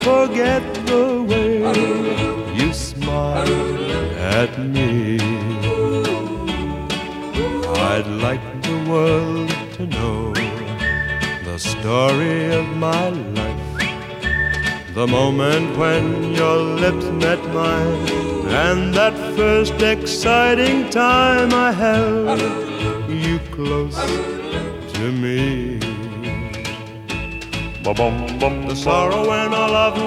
forget the way you smiled at me. I'd like the world to know the story of my life, the moment when your lips met mine, and that first exciting time I held you close to me. The sorrow when our love